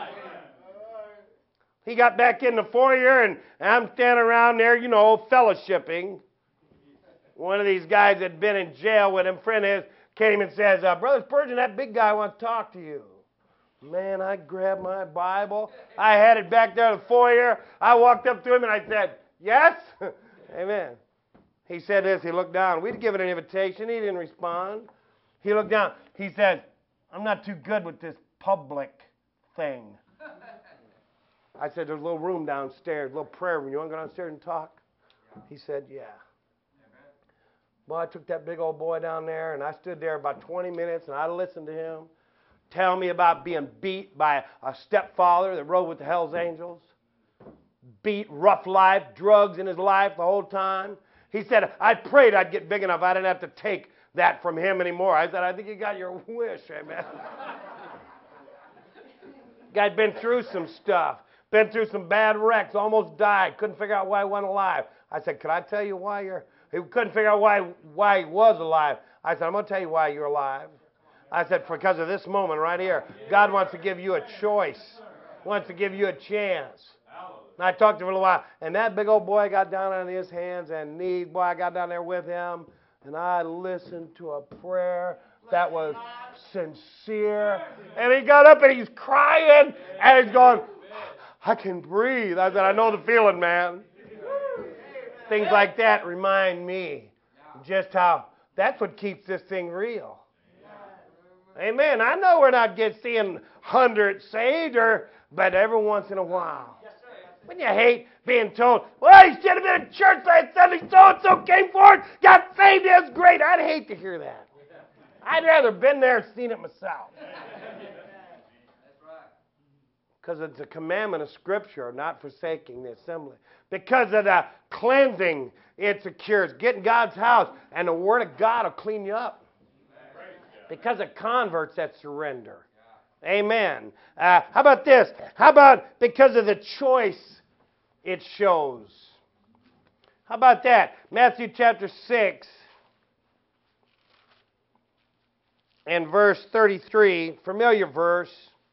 He got back in the foyer, and I'm standing around there, you know, fellowshipping. One of these guys had been in jail with him, friend of his, came and says, uh, Brother Spurgeon, that big guy wants to talk to you. Man, I grabbed my Bible. I had it back there in the foyer. I walked up to him and I said, yes? Amen. He said this. He looked down. We'd given an invitation. He didn't respond. He looked down. He said, I'm not too good with this public thing. I said, there's a little room downstairs, a little prayer room. You want to go downstairs and talk? He said, yeah. Well, I took that big old boy down there, and I stood there about twenty minutes, and I listened to him tell me about being beat by a stepfather that rode with the Hells Angels. Beat, rough life, drugs in his life the whole time. He said, I prayed I'd get big enough I didn't have to take that from him anymore. I said, I think you got your wish, amen. Guy'd been through some stuff. Been through some bad wrecks, almost died, couldn't figure out why he wasn't alive. I said, could I tell you why you're... He couldn't figure out why, why he was alive. I said, I'm going to tell you why you're alive. I said, because of this moment right here. God wants to give you a choice. Wants to give you a chance. And I talked to him for a little while, and that big old boy got down on his hands and knees. Boy, I got down there with him, and I listened to a prayer that was sincere. And he got up and he's crying, and he's going, I can breathe. I said, I know the feeling, man. Things like that remind me just how that's what keeps this thing real. Amen. I know we're not getting seeing hundreds saved, or, but every once in a while. When you hate being told, well, you should have been in church last Sunday, so-and-so came forward, got saved, that's great. I'd hate to hear that. I'd rather been there and seen it myself. Because it's a commandment of Scripture, not forsaking the assembly. Because of the cleansing it secures. Get in God's house, and the Word of God will clean you up. Because of converts that surrender. Amen. Uh, how about this? How about because of the choice it shows? How about that? Matthew chapter six and verse thirty-three, familiar verse.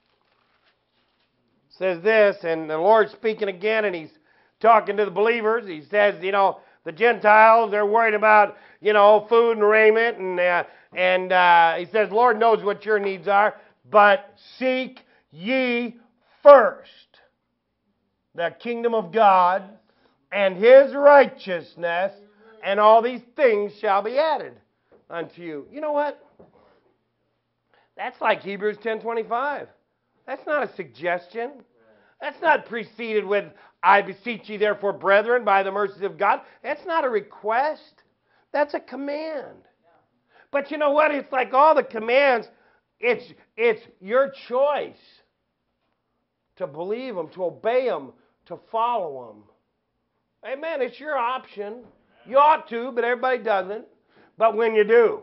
Says this, and the Lord's speaking again, and He's talking to the believers. He says, you know, the Gentiles, they're worried about, you know, food and raiment, and uh, and uh, He says, Lord knows what your needs are, but seek ye first the kingdom of God and His righteousness, and all these things shall be added unto you. You know what? That's like Hebrews ten twenty-five. That's not a suggestion. That's not preceded with, I beseech ye therefore, brethren, by the mercies of God. That's not a request. That's a command. But you know what? It's like all the commands, it's, it's your choice to believe them, to obey them, to follow them. Amen. It's your option. You ought to, but everybody doesn't. But when you do,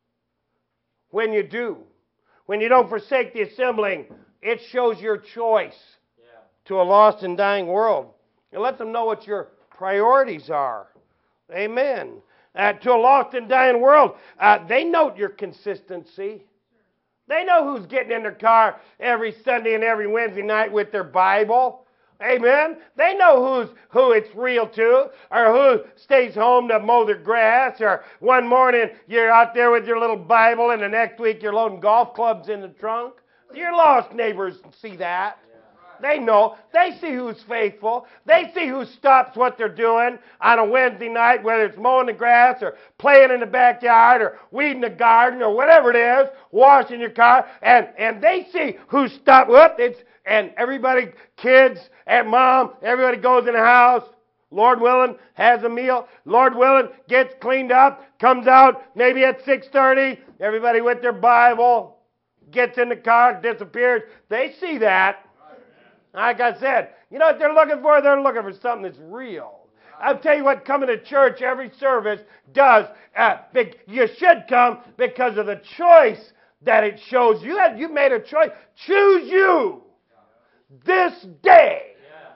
when you do, when you don't forsake the assembling, it shows your choice yeah. to a lost and dying world. It lets them know what your priorities are. Amen. Uh, to a lost and dying world, uh, they note your consistency. They know who's getting in their car every Sunday and every Wednesday night with their Bible. Amen. They know who's who it's real to, or who stays home to mow their grass, or one morning you're out there with your little Bible, and the next week you're loading golf clubs in the trunk. Your lost neighbors see that. They know. They see who's faithful. They see who stops what they're doing on a Wednesday night, whether it's mowing the grass or playing in the backyard or weeding the garden or whatever it is, washing your car. And, and they see who stopped. Whoop, it's, and everybody, kids and mom, everybody goes in the house. Lord willing, has a meal. Lord willing, gets cleaned up, comes out maybe at six thirty. Everybody with their Bible. Gets in the car, disappears. They see that. Like I said, you know what they're looking for? They're looking for something that's real. I'll tell you what, coming to church every service does. Uh, you should come because of the choice that it shows you. You've made a choice. Choose you this day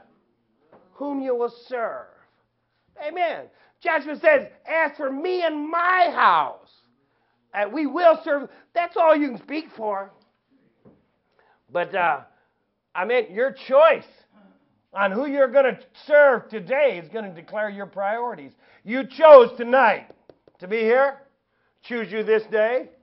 whom you will serve. Amen. Joshua says, as for me and my house, and we will serve. That's all you can speak for. But, uh, I mean, your choice on who you're going to serve today is going to declare your priorities. You chose tonight to be here. Choose you this day.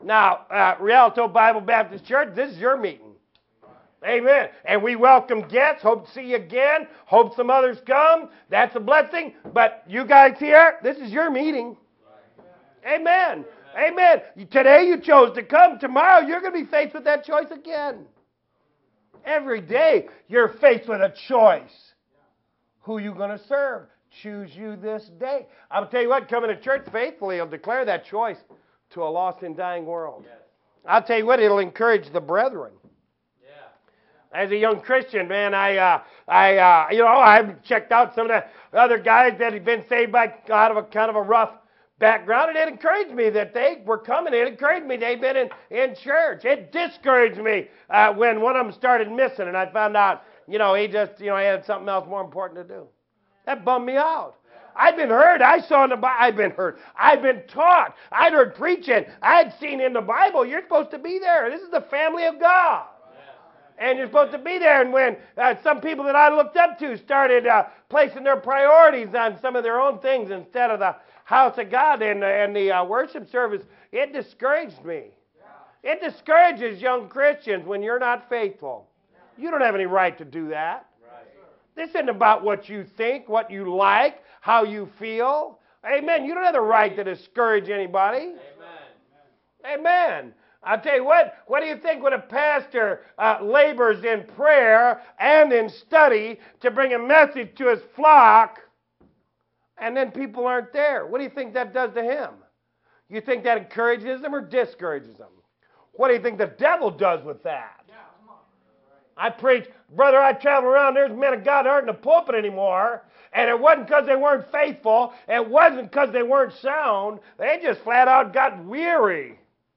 Now, uh, Rialto Bible Baptist Church, this is your meeting. Amen. And we welcome guests. Hope to see you again. Hope some others come. That's a blessing. But you guys here, this is your meeting. Amen. Amen. Today you chose to come. Tomorrow you're going to be faced with that choice again. Every day you're faced with a choice. Who you going to serve? Choose you this day. I'll tell you what, coming to church faithfully will declare that choice to a lost and dying world. Yes. I'll tell you what, it'll encourage the brethren. Yeah. As a young Christian, man, I, uh, I, uh, you know, I've checked out some of the other guys that had been saved by out of a kind of a rough background, and it encouraged me that they were coming. It encouraged me they'd been in, in church. It discouraged me uh, when one of them started missing, and I found out, you know, he just, you know, he had something else more important to do. That bummed me out. I've been heard. I saw in the Bible. I've been heard. I've been taught. I'd heard preaching. I'd seen in the Bible. You're supposed to be there. This is the family of God. And you're supposed to be there. And when uh, some people that I looked up to started uh, placing their priorities on some of their own things instead of the house of God and, uh, and the uh, worship service, it discouraged me. It discourages young Christians when you're not faithful. You don't have any right to do that. This isn't about what you think, what you like, how you feel. Amen. You don't have the right to discourage anybody. Amen. Amen. I'll tell you what, what do you think when a pastor uh, labors in prayer and in study to bring a message to his flock and then people aren't there? What do you think that does to him? You think that encourages them or discourages them? What do you think the devil does with that? I preach, brother, I travel around, there's men of God that aren't in the pulpit anymore, and it wasn't because they weren't faithful, it wasn't because they weren't sound, they just flat out got weary.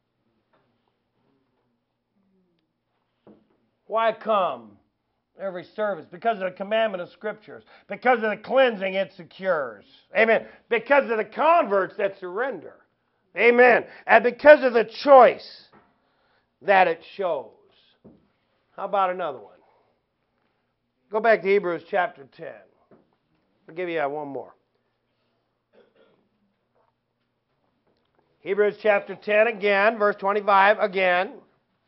Why come every service? Because of the commandment of Scriptures, because of the cleansing it secures, amen, because of the converts that surrender, amen, and because of the choice that it shows. How about another one? Go back to Hebrews chapter ten. I'll give you one more. Hebrews chapter ten again, verse twenty-five again.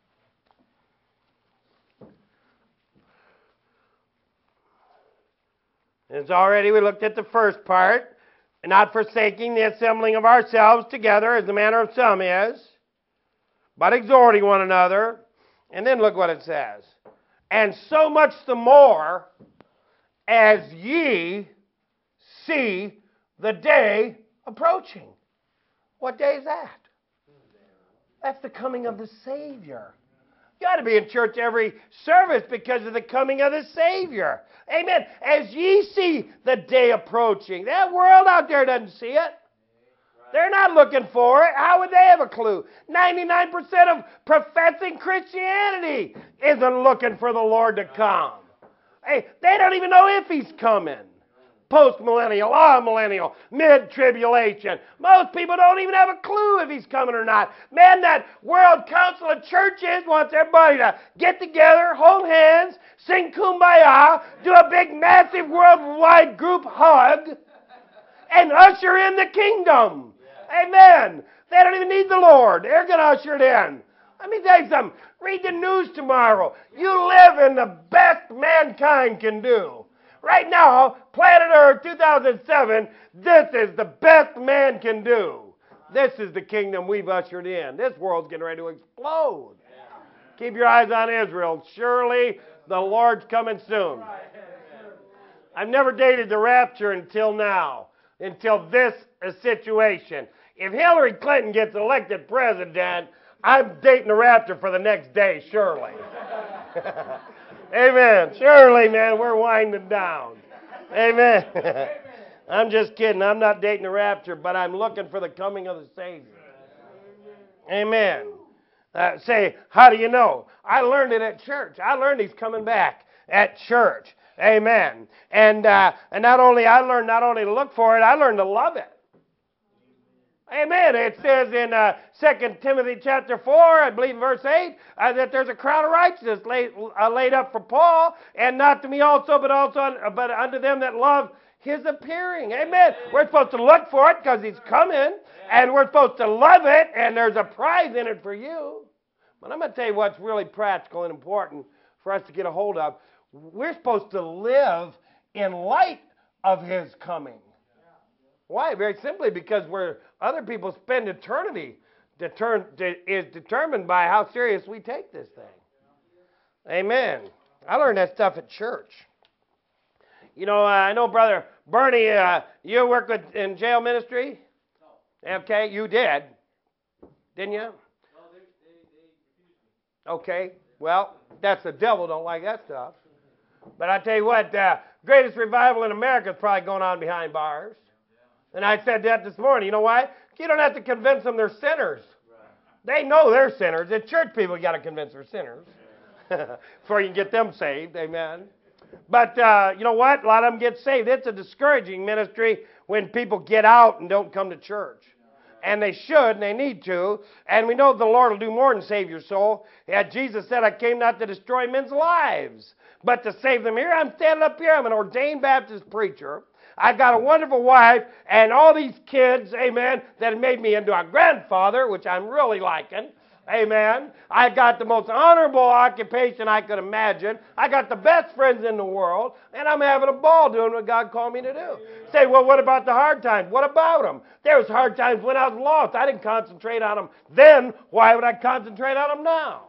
It's already, we looked at the first part. Not forsaking the assembling of ourselves together as the manner of some is, but exhorting one another. And then look what it says. And so much the more as ye see the day approaching. What day is that? That's the coming of the Savior. You ought to be in church every service because of the coming of the Savior. Amen. As ye see the day approaching. That world out there doesn't see it. They're not looking for it. How would they have a clue? ninety-nine percent of professing Christianity isn't looking for the Lord to come. Hey, they don't even know if He's coming. Post-millennial, all-millennial, mid-tribulation. Most people don't even have a clue if He's coming or not. Man, that World Council of Churches wants everybody to get together, hold hands, sing Kumbaya, do a big, massive, worldwide group hug, and usher in the kingdom. Amen. They don't even need the Lord. They're going to usher it in. Let me tell you something. Read the news tomorrow. You live in the best mankind can do. Right now, planet Earth two thousand seven, this is the best man can do. This is the kingdom we've ushered in. This world's getting ready to explode. Keep your eyes on Israel. Surely the Lord's coming soon. I've never dated the rapture until now, until this situation. If Hillary Clinton gets elected president, I'm dating the rapture for the next day, surely. Amen. Surely, man, we're winding down. Amen. I'm just kidding. I'm not dating the rapture, but I'm looking for the coming of the Savior. Amen. Uh, say, how do you know? I learned it at church. I learned He's coming back at church. Amen. And uh, and not only I learned not only to look for it, I learned to love it. Amen. It says in uh, Second Timothy chapter four, I believe verse eight, uh, that there's a crown of righteousness laid, uh, laid up for Paul, and not to me also, but also un, but unto them that love His appearing. Amen. We're supposed to look for it because He's coming, and we're supposed to love it, and there's a prize in it for you. But I'm going to tell you what's really practical and important for us to get a hold of. We're supposed to live in light of His coming. Why? Very simply because where other people spend eternity deter- de- is determined by how serious we take this thing. Amen. I learned that stuff at church. You know, uh, I know Brother Bernie, uh, you work with in jail ministry? No. Okay, you did. Didn't you? No, they, they, they refused me. Okay, well, that's the devil, don't like that stuff. But I tell you what, uh, greatest revival in America is probably going on behind bars. And I said that this morning. You know why? You don't have to convince them they're sinners. They know they're sinners. The church people, you got to convince they're sinners before you can get them saved. Amen. But uh, you know what? A lot of them get saved. It's a discouraging ministry when people get out and don't come to church. And they should, and they need to. And we know the Lord will do more than save your soul. Yeah, Jesus said, I came not to destroy men's lives, but to save them. Here I'm standing up here. I'm an ordained Baptist preacher. I've got a wonderful wife and all these kids, amen, that have made me into a grandfather, which I'm really liking. Amen. I got the most honorable occupation I could imagine. I got the best friends in the world, and I'm having a ball doing what God called me to do. Say, well, what about the hard times? What about them? There was hard times when I was lost. I didn't concentrate on them then. Why would I concentrate on them now?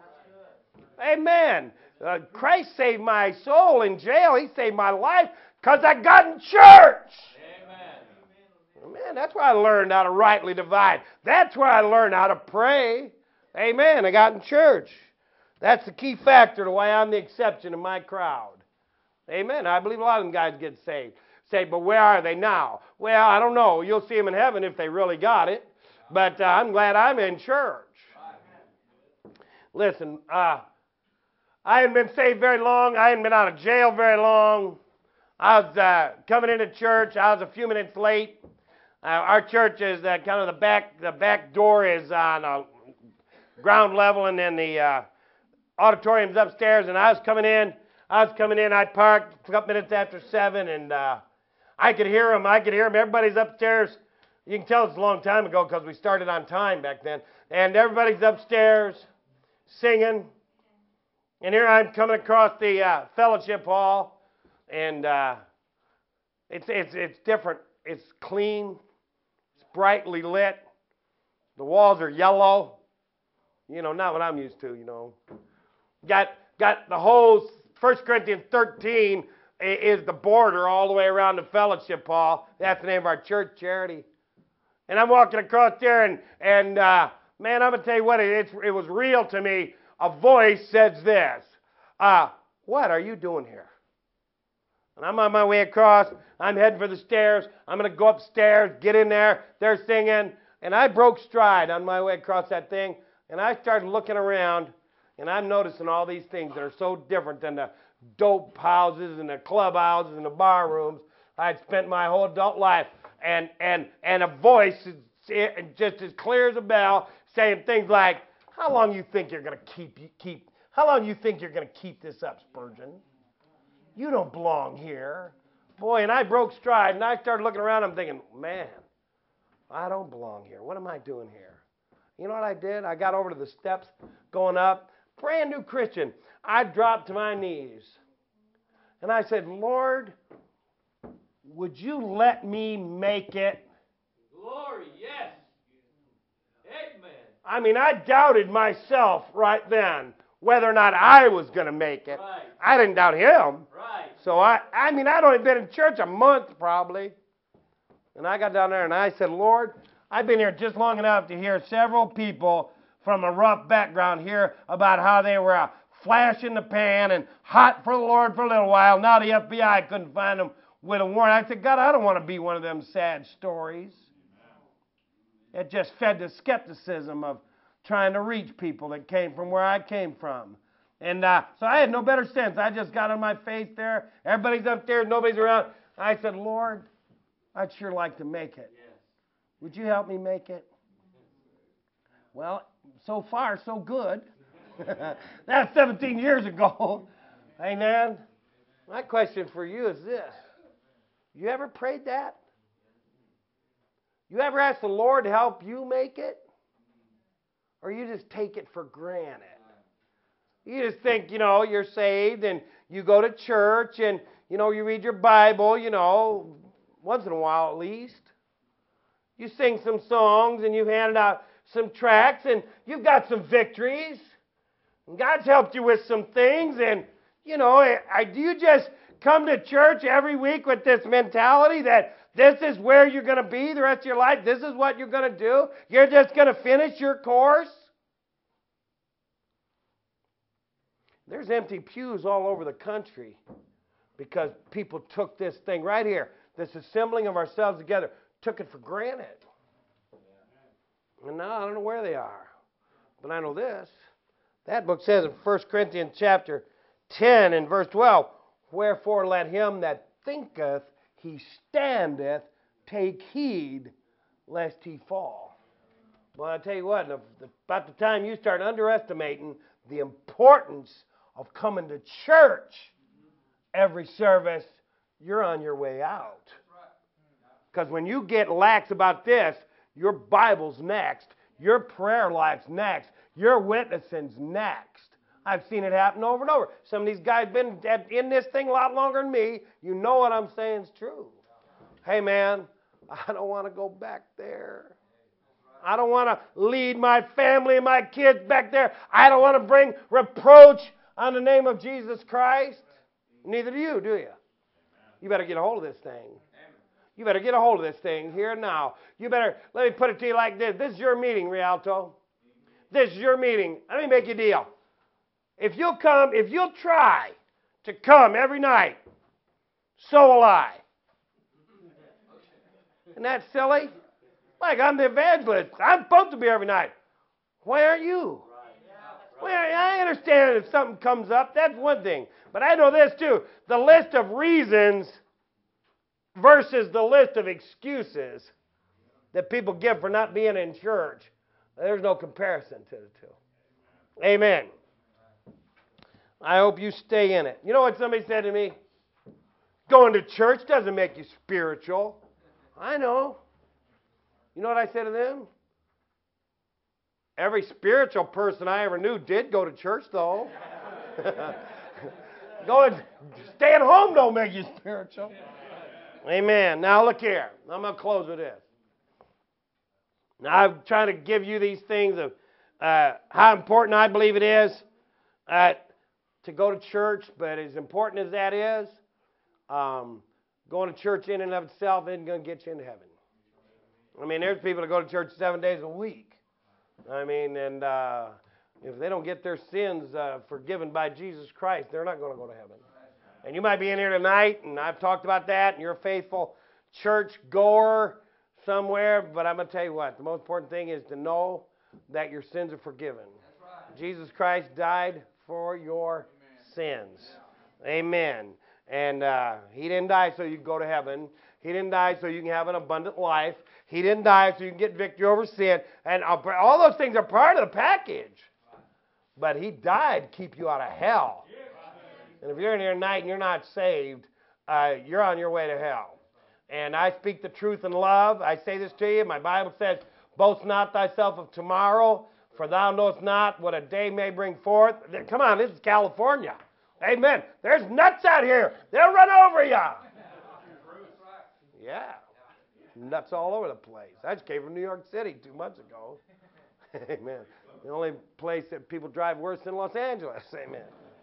Amen. Uh, Christ saved my soul in jail. He saved my life because I got in church. Amen. Man, that's where I learned how to rightly divide. That's where I learned how to pray. Amen. I got in church. That's the key factor to why I'm the exception in my crowd. Amen. I believe a lot of them guys get saved. Say, but where are they now? Well, I don't know. You'll see them in heaven if they really got it. But uh, I'm glad I'm in church. Listen, uh, I hadn't been saved very long. I hadn't been out of jail very long. I was uh, coming into church. I was a few minutes late. Uh, our church is uh, kind of the back. The back door is on a ground level, and then the uh, auditorium's upstairs. And I was coming in. I was coming in. I parked a couple minutes after seven, and uh, I could hear them. I could hear them. Everybody's upstairs. You can tell it's a long time ago because we started on time back then. And everybody's upstairs singing. And here I'm coming across the uh, fellowship hall, and uh, it's it's it's different. It's clean. It's brightly lit. The walls are yellow. You know, not what I'm used to. You know, got got the whole First Corinthians thirteen is the border all the way around the fellowship hall. That's the name of our church, Charity. And I'm walking across there, and and uh, man, I'm gonna tell you what, it it's, it was real to me. A voice says this, uh, what are you doing here? And I'm on my way across. I'm heading for the stairs. I'm going to go upstairs, get in there. They're singing. And I broke stride on my way across that thing. And I started looking around. And I'm noticing all these things that are so different than the dope houses and the club houses and the bar rooms I'd spent my whole adult life. And, and, and a voice just as clear as a bell saying things like, how long you think you're going to keep, keep, how long you think you're going to keep this up, Spurgeon? You don't belong here. Boy, and I broke stride, and I started looking around. I'm thinking, man, I don't belong here. What am I doing here? You know what I did? I got over to the steps going up. Brand new Christian. I dropped to my knees. And I said, Lord, would you let me make it? Glory, yes. Amen. I mean, I doubted myself right then whether or not I was going to make it. Right. I didn't doubt him. Right. So, I, I mean, I'd only been in church a month probably. And I got down there and I said, Lord, I've been here just long enough to hear several people from a rough background here about how they were a flash in the pan and hot for the Lord for a little while. Now the F B I couldn't find them with a warrant. I said, God, I don't want to be one of them sad stories. It just fed the skepticism of trying to reach people that came from where I came from. And uh, so I had no better sense. I just got on my face there. Everybody's up there. Nobody's around. I said, Lord, I'd sure like to make it. Yes. Would you help me make it? Well, so far, so good. That's seventeen years ago. Amen. My question for you is this. You ever prayed that? You ever asked the Lord to help you make it? Or you just take it for granted? You just think, you know, you're saved and you go to church and, you know, you read your Bible, you know, once in a while at least. You sing some songs and you've handed out some tracts and you've got some victories. And God's helped you with some things. And, you know, I, do you just come to church every week with this mentality that this is where you're going to be the rest of your life? This is what you're going to do? You're just going to finish your course? There's empty pews all over the country because people took this thing right here, this assembling of ourselves together, took it for granted. And now I don't know where they are. But I know this. That book says in First Corinthians chapter ten and verse twelve, wherefore let him that thinketh he standeth take heed lest he fall. Well, I tell you what, about the time you start underestimating the importance of coming to church every service, you're on your way out. Because when you get lax about this, your Bible's next, your prayer life's next, your witnessing's next. I've seen it happen over and over. Some of these guys have been in this thing a lot longer than me. You know what I'm saying is true. Hey, man, I don't want to go back there. I don't want to lead my family and my kids back there. I don't want to bring reproach on the name of Jesus Christ. Neither do you, do you? You better get a hold of this thing. You better get a hold of this thing here and now. You better, let me put it to you like this. This is your meeting, Rialto. This is your meeting. Let me make you a deal. If you'll come, if you'll try to come every night, so will I. Isn't that silly? Like, I'm the evangelist. I'm supposed to be every night. Why aren't you? Well, I understand if something comes up, that's one thing. But I know this too. The list of reasons versus the list of excuses that people give for not being in church, there's no comparison to the two. Amen. I hope you stay in it. You know what somebody said to me? Going to church doesn't make you spiritual. I know. You know what I said to them? Every spiritual person I ever knew did go to church, though. Going, staying home don't make you spiritual. Amen. Now look here. I'm going to close with this. Now I'm trying to give you these things of uh, how important I believe it is uh, to go to church, but as important as that is, um, going to church in and of itself isn't going to get you into heaven. I mean, there's people that go to church seven days a week. I mean, and uh, if they don't get their sins uh, forgiven by Jesus Christ, they're not going to go to heaven. And you might be in here tonight, and I've talked about that, and you're a faithful church goer somewhere, but I'm going to tell you what, the most important thing is to know that your sins are forgiven. Right. Jesus Christ died for your Amen. sins. Yeah. Amen. And uh, He didn't die so you can go to heaven. He didn't die so you can have an abundant life. He didn't die so you can get victory over sin. And all those things are part of the package. But He died to keep you out of hell. And if you're in here tonight and you're not saved, uh, you're on your way to hell. And I speak the truth in love. I say this to you. My Bible says, boast not thyself of tomorrow, for thou knowest not what a day may bring forth. Come on, this is California. Amen. There's nuts out here. They'll run over you. Yeah. Nuts all over the place. I just came from New York City two months ago. Amen. The only place that people drive worse than Los Angeles. Amen.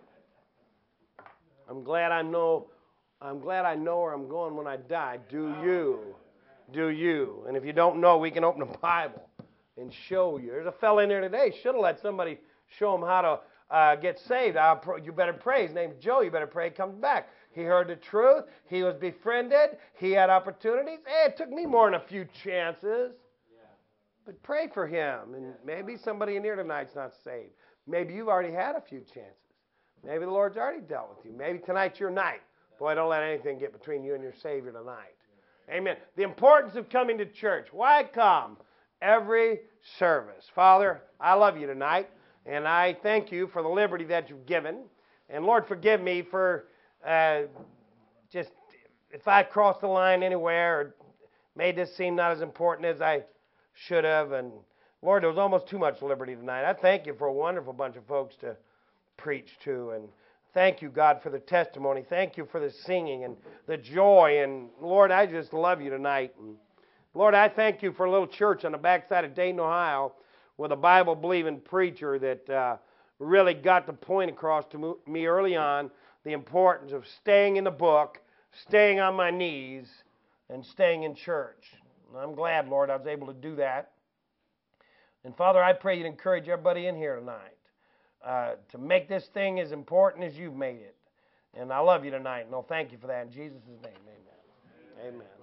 I'm glad I know I'm glad I know where I'm going when I die. Do you? Do you? And if you don't know, we can open the Bible and show you. There's a fellow in there today. Should have let somebody show him how to uh, get saved. Uh, you better pray. His name's Joe. You better pray he comes back. He heard the truth. He was befriended. He had opportunities. Hey, it took me more than a few chances. But pray for him. And maybe somebody in here tonight's not saved. Maybe you've already had a few chances. Maybe the Lord's already dealt with you. Maybe tonight's your night. Boy, don't let anything get between you and your Savior tonight. Amen. The importance of coming to church. Why come every service? Father, I love you tonight, and I thank you for the liberty that you've given. And Lord, forgive me for uh, just if I crossed the line anywhere or made this seem not as important as I should have, and Lord, there was almost too much liberty tonight. I thank you for a wonderful bunch of folks to preach to, and thank you, God, for the testimony. Thank you for the singing and the joy, and Lord, I just love you tonight. And Lord, I thank you for a little church on the backside of Dayton, Ohio, with a Bible-believing preacher that uh, really got the point across to me early on, the importance of staying in the book, staying on my knees, and staying in church. And I'm glad, Lord, I was able to do that. And Father, I pray you'd encourage everybody in here tonight uh, to make this thing as important as you've made it. And I love you tonight, and I'll thank you for that in Jesus' name. Amen. Amen.